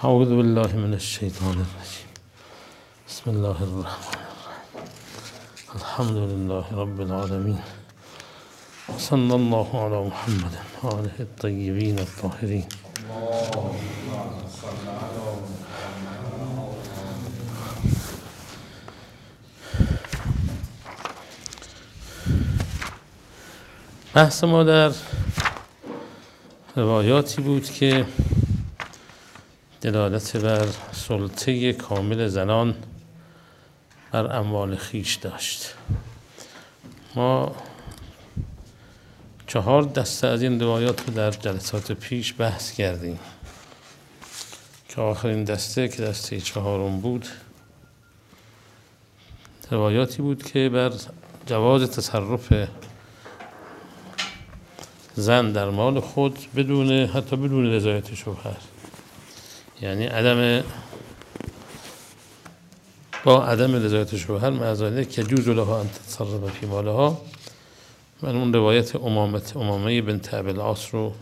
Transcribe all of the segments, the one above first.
اعوذ بالله من الشیطان الرجیم. بسم الله الرحمن الرحیم. الحمد لله رب العالمین. صلی الله علی محمد و آله الطیبین الطاهرین. بحث ما در روایاتی بود که دلالت بر سلطه کامل زنان بر اموال خیش داشت. ما 4 دسته از این روایات رو در جلسات پیش بحث کردیم که آخرین دسته که دسته 4 بود روایاتی بود که بر جواز تصرف زن در مال خود حتی بدون رضایت شوهر، یعنی با عدم رضایت شوهر معذالک که جوز لها ان تتصرف فی مالها. من اون روایت امامه بنت ابی العاص رو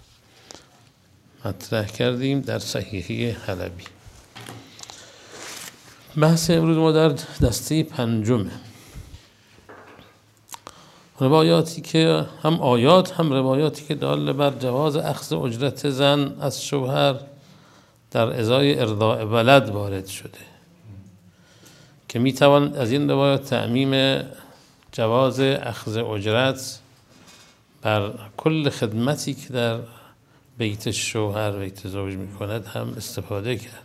مطرح کردیم در صحیحه حلبی. بحث امروز ما در دسته 5 روایاتی که هم آیات هم روایاتی که دال بر جواز اخذ اجرت زن از شوهر در ازای ارضاء ولد وارد شده که میتوان از این روایات تعمیم جواز اخذ اجرت بر کل خدمتی که در بیت شوهر بیت زوج میکند هم استفاده کرد.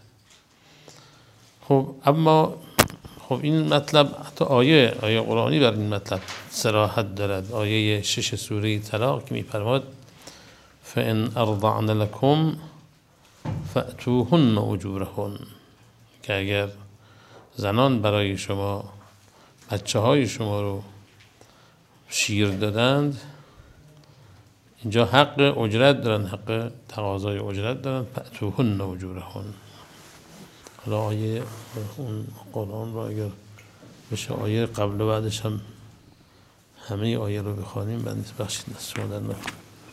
اما این مطلب حتی آیه قرآنی بر این مطلب صراحت دارد. آیه 6 سوره طلاق که میفرماد فإن أرضعن لكم فأتوهن أجورهن، که اگر زنان برای شما بچه های شما رو شیر دادند، اینجا حق اجرت دارن، حق تقاضای اجرت دارن. فأتوهن أجورهن. حالا آیه اون قرآن رو اگر بشه آیه قبل و بعدش هم همه آیه رو بخوانیم بندیز بخشید دست شما در نکنیم.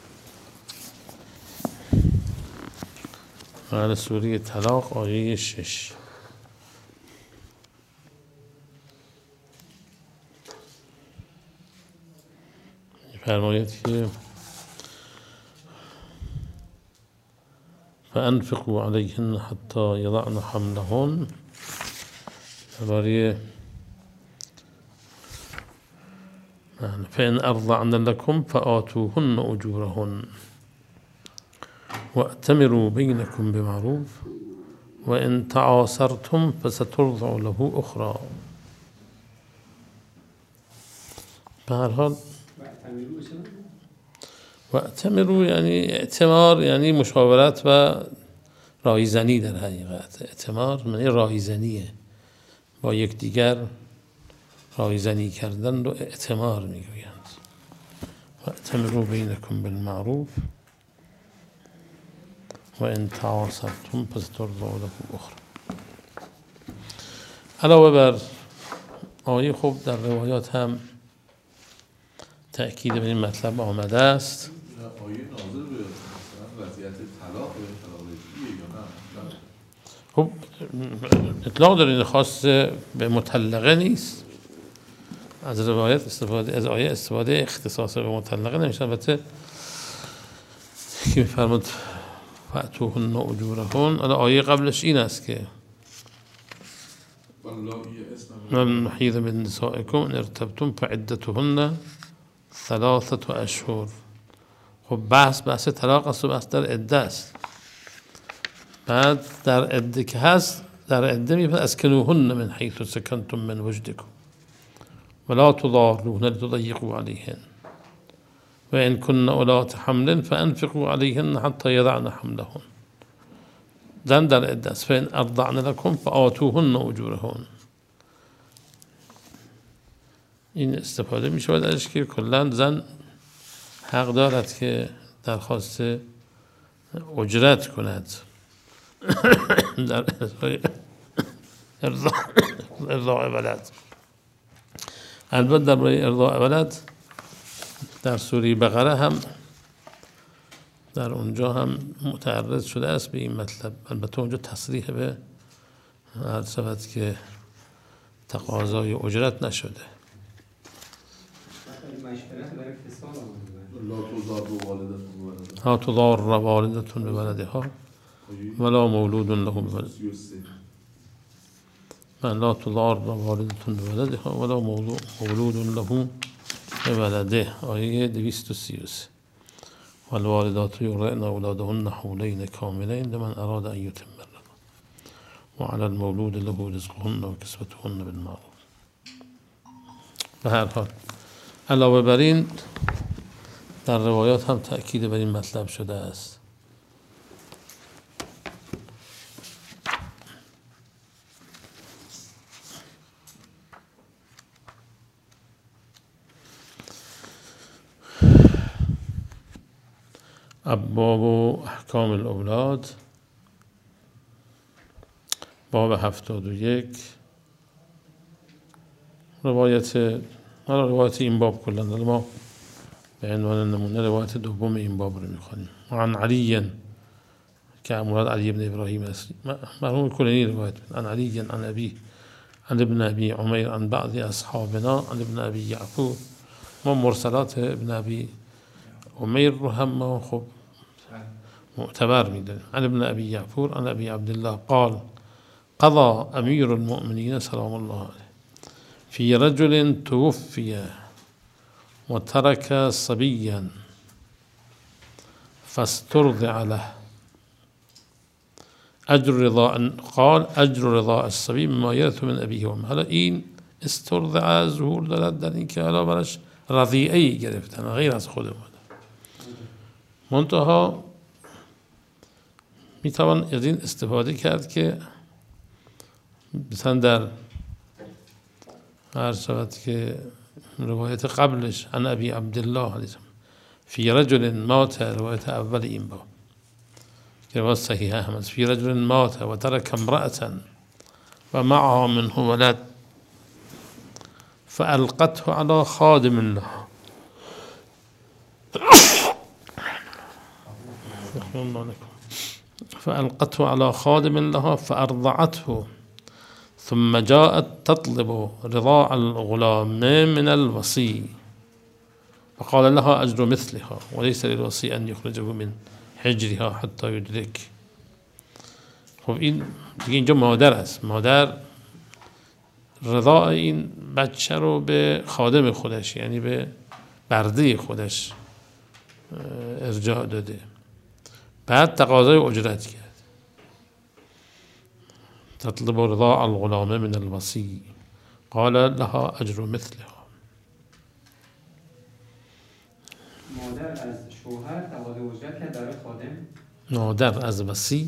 معنی سوره طلاق آیه 6 فرماید که فأنفقوا عليهن حتى يضعن حملهن. برای فإن أرضعن لكم فآتوهن أجورهن وأتمروا بينكم بمعروف وإن تعاصرتم فسترضع له أخرى. به هر حال وأتمروا یعنی اعتمار، یعنی مشاورت و رایزنی. در حقیقت اعتمار معنی رایزنیه، با یکدیگر رایزنی کردن رو اعتمار میگویند. وأتمروا بینکم بالمعروف و ان تعاصرتم فسترضع له اخرى. علاوه بر آیه در روایات هم تأکید بر این مطلب آمده است. آیه نازل به وضعیت طلاق خب اطلاق داره، خاص به مطلقه نیست. از روایت استفاده، از آیه استفاده اختصاص به مطلقه نمیشه. البته که میفرماد فأتوهن أجورهن، آیه قبلش این است که من محیض من نسائکم ان ارتبتم فعدتهن 3 اشهر. خب بحث طلاق است و بحث در عده است. بعد در عده که هست، در عده میفرد اسکنوهن من حیث سکنتم من وجدکم ولا تضاروهن لتضيقوا عليهن وإن كن أولات حمل فأنفقوا عليهن حتى يضعن حملهن. زن در عده است. فإن أرضعن لكم فآتوهن أجورهن. این استفاده می شود ازش که کلا زن حق دارد که درخواست اجرت کند در ارضاء ولد. البته در ارضاء ولد در سوره بقره هم در اونجا هم متعرض شده است به این مطلب. البته اونجا تصریح به هر صفت که تقاضای اجرت نشده. لا تضار والدتون بولدها ولا مولود له بولده. لا تضار والدتون بولدها ولا مولود له بولده. آیه 233. والوالدات یرضعن اولادهن حولین کاملین لمن اراد ان یتم الرضاعة وعلى المولود له رزقهن وكسوتهن بالمعروف. به هر حال علاوه بر این در روایات هم تأکید بر این مطلب شده است. ابواب احکام الاولاد، باب 71. روایت این باب کلا ما به عنوان نمونه روایت دوم این باب رو میخوانیم. عن علی که مراد علی بن ابراهیم است، مرحوم کلینی روایت عن علی عن ابی عن ابن ابی عمیر عن بعض اصحابنا عن ابن ابی یعفور. ما مرسلات ابن ابی عمیر رو هم ما خب معتبر میدونیم. عن ابن ابی یعفور عن ابی عبدالله قال قضى امیر المؤمنین سلام الله علیه فی رجل توفی وترك صبيا فاسترضع له اجر رضاء قال اجر رضاء الصبي مما يرث من ابيه و امه. حالا این استرضع ظهور دارد در این که حالا برش رضیعه‌ای گرفتن غیر از خود مادر. منتها میتوان از این استفاده کرد که مثلا در هر شود که روایت قبلش عن ابی عبدالله فی رجل مات، روایت اول این باب که روایت صحیحه هم است. فی رجل مات و ترک امرأة و معها منه ولد فالقته على خادم لها فالقته على خادم لها فارضعته ثم جاءت تطلب رضاع الغلام من الوصي فقال لها أجر مثلها وليس للوصي أن يخرجه من حجرها حتى يدرك. خب این دیگه اینجا مادر است. مادر رضاع این بچه رو به خادم خودش یعنی به برده خودش ارجاع داده، بعد تقاضای اجرت کرد. تطلب رضاع الغلام من الوصي قال لها اجر مثلها. مادر از شوهر تقاضای اجرت کرد برای خادم. مادر از وصی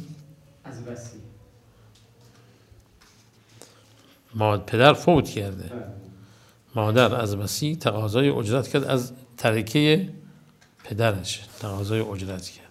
پدر فوت کرده، مادر از وصی تقاضای اجرت کرد از ترکه پدرش، تقاضای اجرت کرد.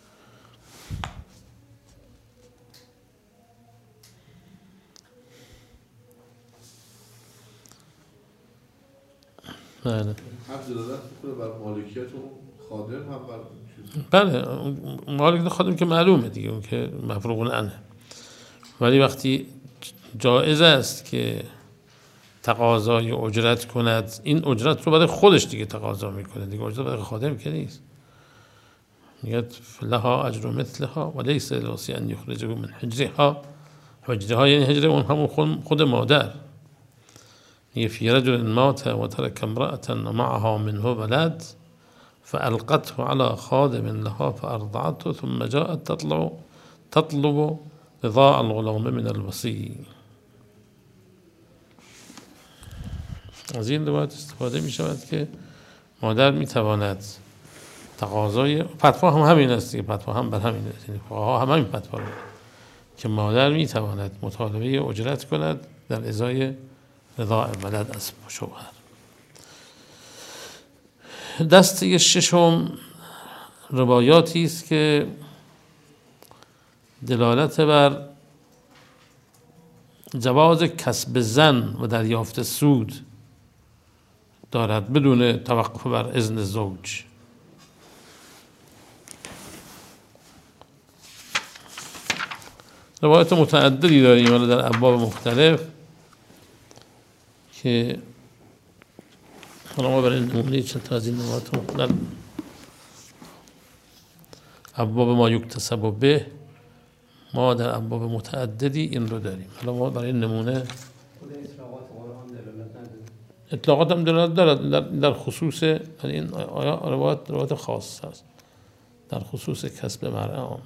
بله. هم دلالت میکنه بر مالکیت و خادم هم بر بله مالکیت خادم که معلومه دیگه، اون که مفروغ عنه. ولی وقتی جایز است که تقاضای اجرت کند، این اجرت رو برای خودش دیگه تقاضا میکنه دیگه، اجرت برای خادم که نیست. میگه لها اجر مثلها و لیس للوصی ان یخرجه من حجرها. حجرها یعنی حجر اون همون خود مادر. میگه فی رجل مات و ترک امرأة و معها منه ولد فالقته على خادم لها فارضعته ثم جاءت تطلب رضاء الغلام من الوصي. از این روایت استفاده می شود که مادر می تواند تقاضای فتوا هم همین است دیگه، فتوا هم بر همین است، یعنی فقها هم همین فتوا رو که مادر می تواند مطالبه اجرت کند در ازای رضاع ولد از شوهر. دسته ششم روایاتی است که دلالت بر جواز کسب زن و دریافت سود دارد بدون توقف بر اذن زوج. روایت متعددی داریم ولی در ابواب مختلف که حالا ما برای نمونه چند تا از این روایات در ابواب ما یکتسب به ما در ابواب متعددی این رو داریم. حالا ما برای نمونه خود اطلاقات قرآن دلالت نداره. اطلاقات هم دلالت دارد در خصوص این روایت خاص است، در خصوص کسب مرء آمده.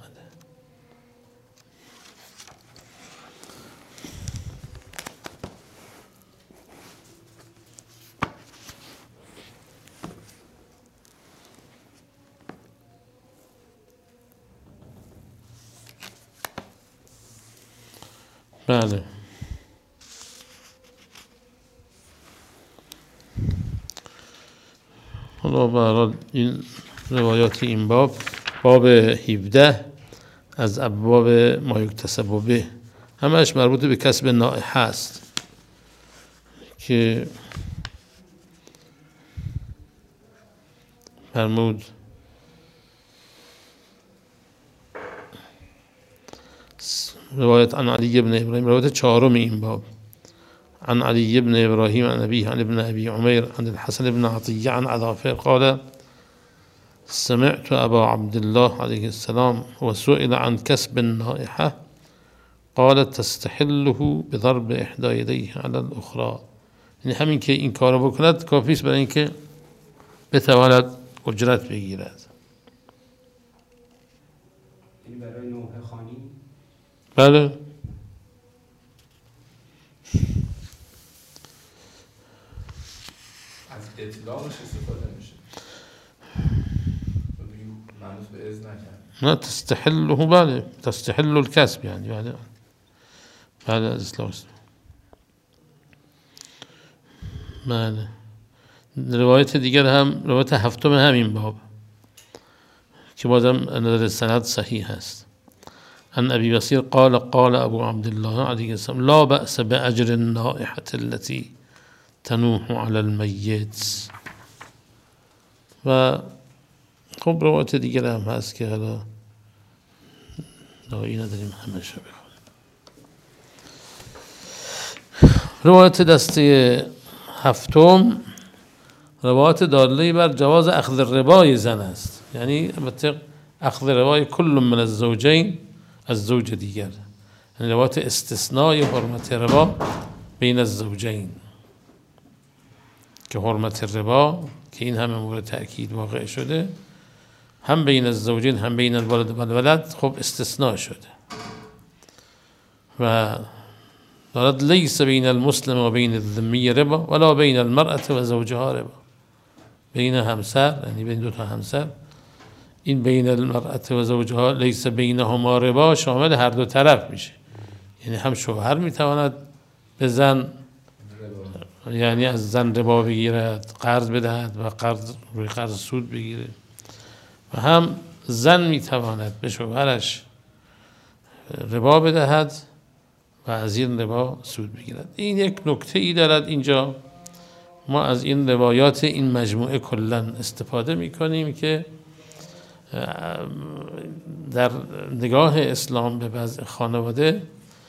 بله حالا برای این روایات این باب 17 از ابواب ما یکتسب به همش مربوط به کسب نائحه است که فرمود روایت عن علی بن ابراهیم، روایت چهارم این باب، عن علی بن ابراهیم عن ابیه عن ابن ابی عمیر عن الحسن بن عطیه عن عذافر قال سمعت ابا عبد الله علیه السلام وسئل عن كسب النائحة قال تستحله بضرب احدى يديه على الاخرى. یعنی همین که این کارو بکند کافی است برای اینکه بتواند اجرت بگیرد. یعنی برای نوحه خوانی بله از اطلاقش استفاده میشه، معنوس به اذن نکرد. نه تستحله، بله تستحل الكسب یعنی بعد از اصلاح. بله روایت دیگر هم روایت هفتم همین باب که بازم نظر سند صحیح است. عن ابی بصیر قال قال ابو عبد الله علیه السلام لا بأس بأجر النائحة التي تنوح على الميت. و خب روایت دیگر هم هست که حالا دایی نداریم همش رو بخونیم. روایت دسته هفتم روایت داله بر جواز اخذ ربای زن است، یعنی البته اخذ ربای کل من الزوجین از زوج دیگر، یعنی روایت استثنای حرمت ربا بین الزوجین که حرمت ربا که این همه مورد تأکید واقع شده هم بین الزوجین هم بین الولد و الولد خب استثناء شده و دارد لیس بین المسلم و بین الذمی ربا ولا بین المرأة و زوجها ربا. بین همسر یعنی بین دو تا همسر، این بین المرأة و زوجها لیس بینهما ربا شامل هر دو طرف میشه، یعنی هم شوهر میتواند به زن یعنی از زن ربا بگیرد، قرض بدهد و روی قرض سود بگیره و هم زن میتواند به شوهرش ربا بدهد و از این ربا سود بگیرد. این یک نکته ای دارد اینجا، ما از این روایات این مجموعه کلا استفاده میکنیم که در نگاه اسلام به وضع خانواده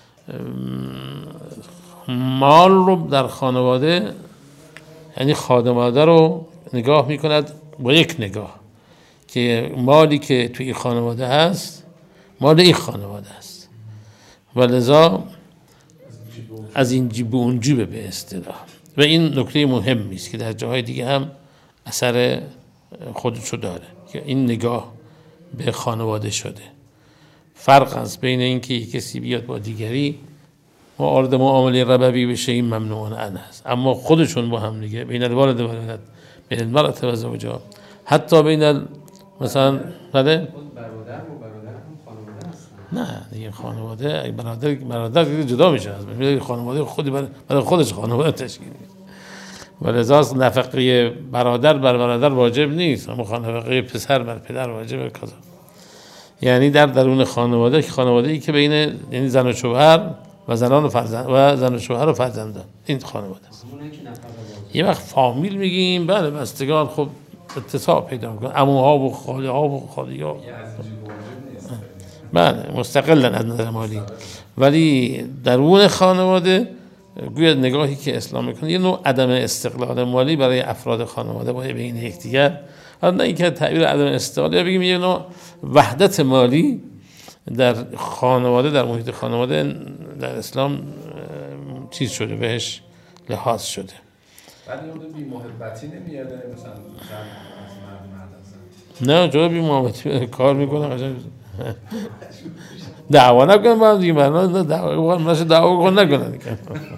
مال رو در خانواده یعنی خانواده رو نگاه میکند با یک نگاه که مالی که توی این خانواده هست مال این خانواده هست و لذا از این جیب و اون جیبه به اصطلاح. و این نکته مهمی است که در جاهای دیگه هم اثر خودشو داره که این نگاه به خانواده شده. فرق است بین اینکه کسی بیاد با دیگری وارد معامله ربوی بشه، این ممنوع عنه است، اما خودشون با هم دیگه بین الوالد و الولد بین المرأة و زوجها حتی بین مثلا بله خود برادر و برادر هم خانواده هستن. نه دیگه خانواده برادر دیگه جدا میشه از خانواده خودی برای خودش خانواده تشکیل میده و لذا نفقه برادر بر برادر واجب نیست، اما نفقه پسر بر پدر واجبه کذا. یعنی در درون خانواده که خانواده‌ای که بین یعنی زن و شوهر و زنان و فرزند و زن و شوهر و فرزندان این خانواده است. یه وقت فامیل میگیم بله بستگان خب اتساع پیدا میکنه، عموها و خاله ها و خالی ها بله مستقلن از نظر مالی، ولی درون خانواده گویا نگاهی که اسلام میکنه یه نوع عدم استقلال مالی برای افراد خانواده باید بین یکدیگر، حالا نه اینکه تعبیر عدم استقلال، یا بگیم یه نوع وحدت مالی در خانواده، در محیط خانواده در اسلام چیز شده، بهش لحاظ شده. ولی اون بی محبتی نمیاده مثلا نه جا بی محبتی کار میکنه قشنگ دعوا نکنن با هم دیگه، معنا دعوا نکنن دیگه.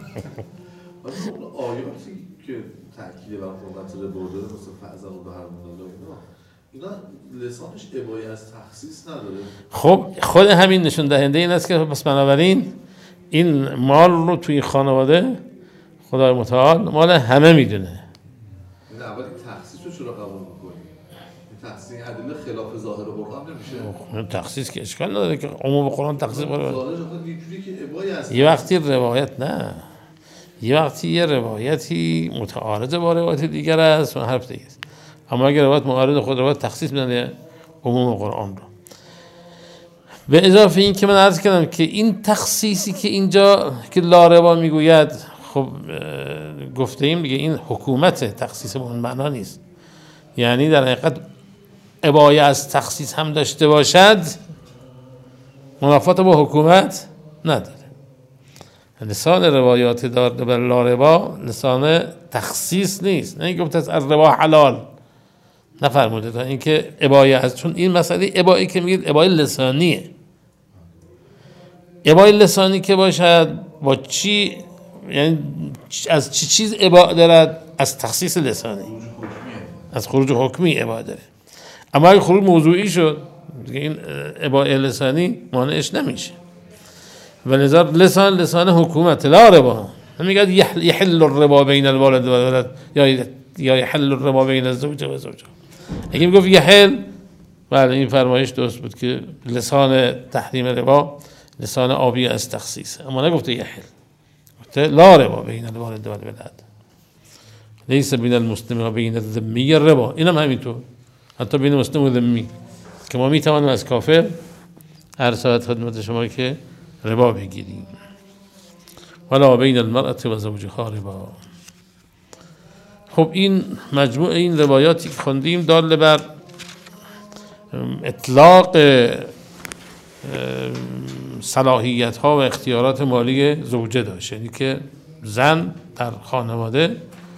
آیاتی که تاکید بر حرمت ربا داره مثل فعزم و بهرمون الله اینا لسانش ابایی از تخصیص نداره. خب خود همین نشون دهنده این است که پس بنابراین این مال رو توی خانواده خدای متعال مال همه میدونه. این اولی تخصیص رو چرا قبول میکنی؟ تخصیص ادله خلاف ظاهر قرآن نمیشه؟ تخصیص که اشکال نداره که عموم قرآن تخصیص ظاهرش خود یکی که ابایی است. یه وقتی روایت نه، یه وقتی یه روایتی متعارض با روایت دیگر است و حرف دیگه است، اما اگر روایت معارض خود روایت تخصیص میدن عموم قرآن رو. به اضافه این که من عرض کردم که این تخصیصی که اینجا که لاربا میگوید، خب گفته ایم دیگه این حکومت تخصیص به اون معنا نیست، یعنی در حقیقت ابایه از تخصیص هم داشته باشد منافات با حکومت نداره. لسان روایات دارده بر لاربا لسان تخصیص نیست، نه اینکه گفته از ربا حلال نفرموده، تا اینکه ابایه از، چون این مسئله ابایی که میگید ابای لسانیه، ابای لسانی که باشد با چی، یعنی از چی چیز ابا دارد؟ از تخصیص لسانی، از خروج حکمی ابا داره. اما اگه خروج موضوعی شد دیگه این ابای لسانی مانعش نمیشه. ولذا لسان حکومت لا ربا، نمیگه یحل الربا بین الوالد و الولد یا یحل الربا بین الزوج و الزوجه. اگه میگفت یحل، بله این فرمایش درست بود که لسان تحریم ربا لسان آبی از تخصیص، اما نگفته یحل، گفته لا ربا بین الوالد و الولد، لیس بین المسلم و بین الذمی ربا. اینم همینطور، حتی بین مسلم و ذمی که ما میتوانیم از کافر هر ساعت خدمت شما که ربا بگیریم. ولا بین المرأة و زوجها ربا. خب این مجموع این روایاتی که خوندیم دال بر اطلاق صلاحیت ها و اختیارات مالی زوجه داشت، یعنی که زن در خانواده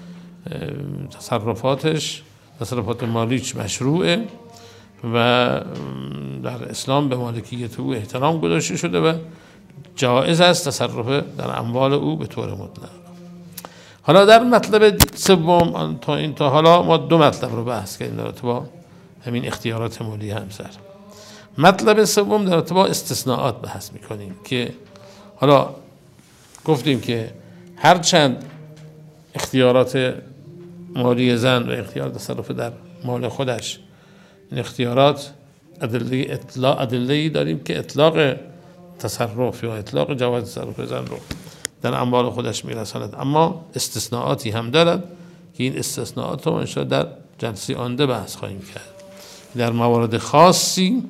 تصرفات مالیش مشروعه و در اسلام به مالکیت او احترام گذاشته شده و جایز است تصرف در اموال او به طور مطلق. حالا در مطلب سوم تا حالا ما دو مطلب رو بحث کردیم در رابطه با همین اختیارات مالی همسر. مطلب سوم در رابطه با استثناءات بحث میکنیم که حالا گفتیم که هرچند اختیارات مالی زن و اختیار تصرف در مال خودش، این اختیارات ادله‌ای داریم که اطلاق تصرف یا اطلاق جواز تصرف زن رو در اموال خودش میرساند، اما استثناءاتی هم دارد که این استثناءات رو انشاءالله در جلسه آینده بحث خواهیم کرد. در موارد خاصی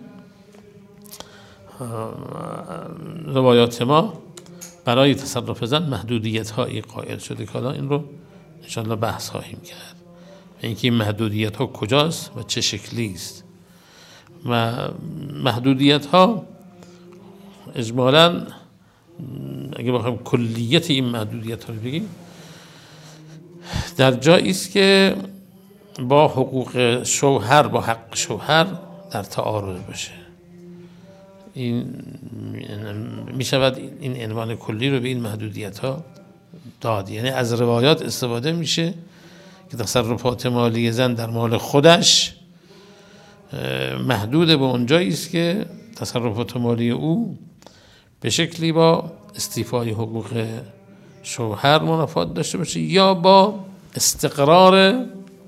روایات ما برای تصرف زن محدودیت هایی قائل شده که حالا این رو انشاءالله بحث خواهیم کرد، اینکه این محدودیت ها کجاست و چه شکلی است. و محدودیت ها اجمالاً اگه بخوایم کلیت این محدودیت ها رو بگیم، در جایی است که با حقوق شوهر، با حق شوهر در تعارض باشه. این می شود این عنوان کلی رو به این محدودیت ها داد، یعنی از روایات استفاده میشه که تصرفات مالی زن در مال خودش محدود به اونجایی است که تصرفات مالی او به شکلی با استیفای حقوق شوهر منافات داشته باشه یا با استقرار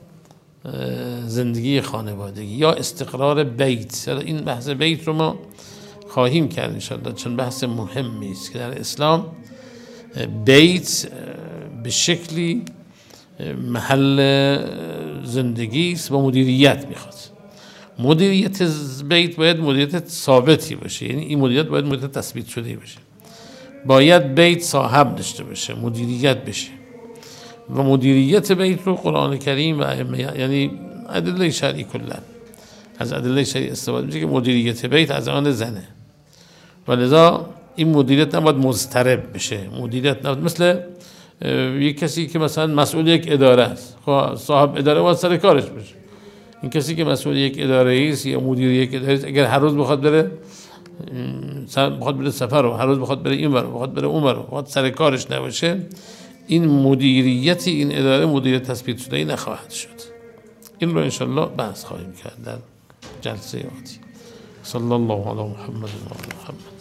زندگی خانوادگی یا استقرار بیت. این بحث بیت رو ما خواهیم کرد انشاءالله، چون بحث مهمی است که در اسلام بیت به شکلی محل زندگی است و مدیریت میخواد. مدیریت بیت باید مدیریت ثابتی باشه، یعنی این مدیریت باید مدیریت تثبیت شده باشه. باید بیت صاحب داشته باشه، مدیریت بشه. و مدیریت بیت رو قرآن کریم و یعنی ادله شرعی کلا از ادله شرعی استفاده میشه که مدیریت بیت از آن زنه، و لذا این مدیریت نباید مضطرب بشه. مدیریت نباید مثل یک کسی که مثلا مسئول یک اداره است، صاحب اداره باید سر کارش باشه. این کسی که مسئول یک اداره است یا مدیر یک اداره است، اگر هر روز بخواد بره سفر و هر روز بخواد بره این ور بخواد بره اون ور بخواد سر کارش نباشه، این مدیریت این اداره مدیریت تثبیت شده ای نخواهد شد. این رو انشالله بحث خواهیم کرد در جلسه آتی. صلی الله علی محمد و آل محمد.